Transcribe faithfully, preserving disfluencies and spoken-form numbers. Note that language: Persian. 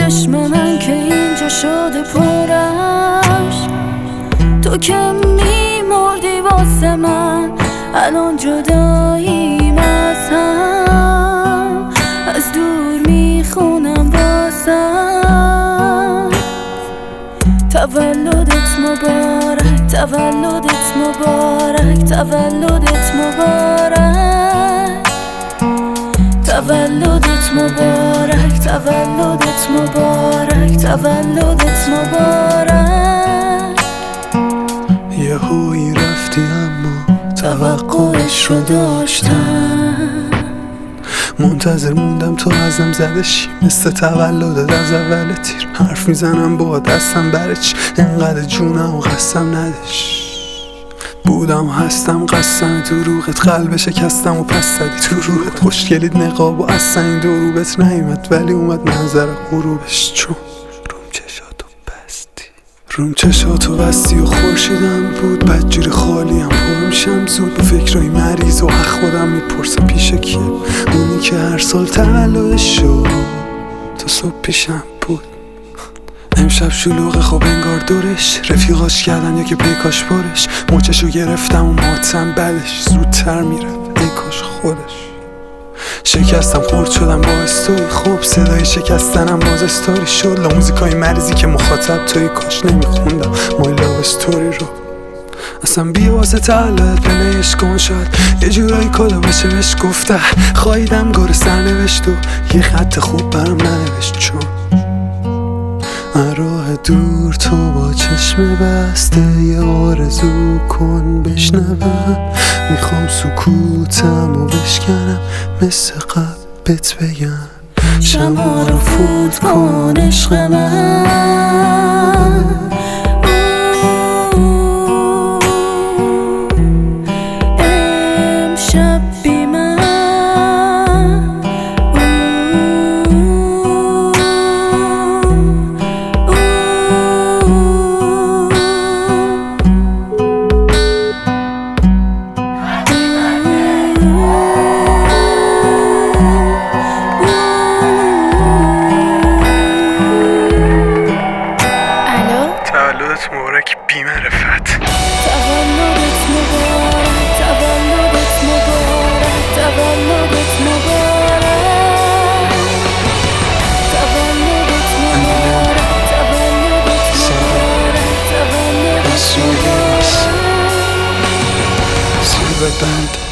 چشم من که اینجا شده پرش، تو که میمردی واسه من، الان جداییم از هم، از دور میخونم واسم. تولدت مبارک، تولدت مبارک، تولدت مبارک، تولدت مبارک، تولدت مبارک، تولدت مبارک. یه هویی رفتی اما توقعش رو داشتم، منتظر موندم تو ازم زدشی مثل تولدت از اول تیر. حرف میزنم با دستم برای چی اینقدر جونم و قسم ندش. بودم و هستم قسم دروغت، قلب شکستم و پس زدی تو روحت. خوشگلید نقاب و اصلا این دروبت نیومد، ولی اومد منظر غروبش، چون روم چشاتو بستی روم چشاتو بستی و خورشیدم بود بدجوری خالیم پر میشم زود به فکرای مریض و اخ خودم میپرسم پیش کیه اونی که هر سال تولدش شد تا صبح پیشم بود. امشب شلوغه خب انگار دورش، رفیقاش کردن یا که پیکاش برش. موچشو گرفتم و ماتم بعدش زودتر میره ای کاش خودش. شکستم خورد شدم با استوری، خوب صدای شکستنم باز استوری شد. لا موزیکای مریضی که مخاطب توی کاش نمیخوندم مای لاو استوری رو. اصلا بیا واسه تولد پلیش کن، شاید یه جورایی کادو بشه بهش گفته. خواهیدم گره سر نوشت و یه خط خوب برم ننوشت، چون راه دور تو با چشم بسته یه آرزو کن بشنوم. میخوام سکوتم و بشکنم مثل قبلت بگم شما رو فوت کن عشق من. امشب بی من تولدت مبارک بی معرفت. تولدت مبارک، تولدت مبارک، تولدت مبارک، تولدت مبارک، تولدت مبارک، تولدت مبارک. سیلور بند